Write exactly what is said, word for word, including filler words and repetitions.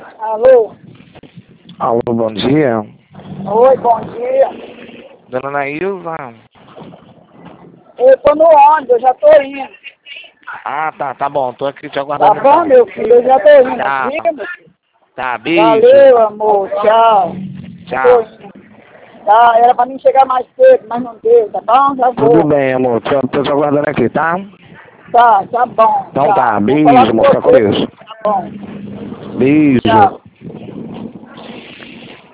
Alô? Alô, bom dia. Oi, bom dia. Dona Nailza. Eu tô no ônibus, eu já tô indo. Ah, tá, tá bom. Tô aqui te Tá aguardando bom, então. meu filho? Eu já tô indo. Tchau. Diga, meu filho. Tá, beijo. Valeu, amor. Tchau. Já tô Tchau. indo. Tá, era pra mim chegar mais cedo, mas não deu, tá bom? Já Tudo vou. bem, amor. Tô, tô te aguardando aqui, tá? Tá, tá bom. Então Tchau. tá, Vou falar beijo, com amor. Fica com você. Deus. Tá bom. Beijo. Tchau.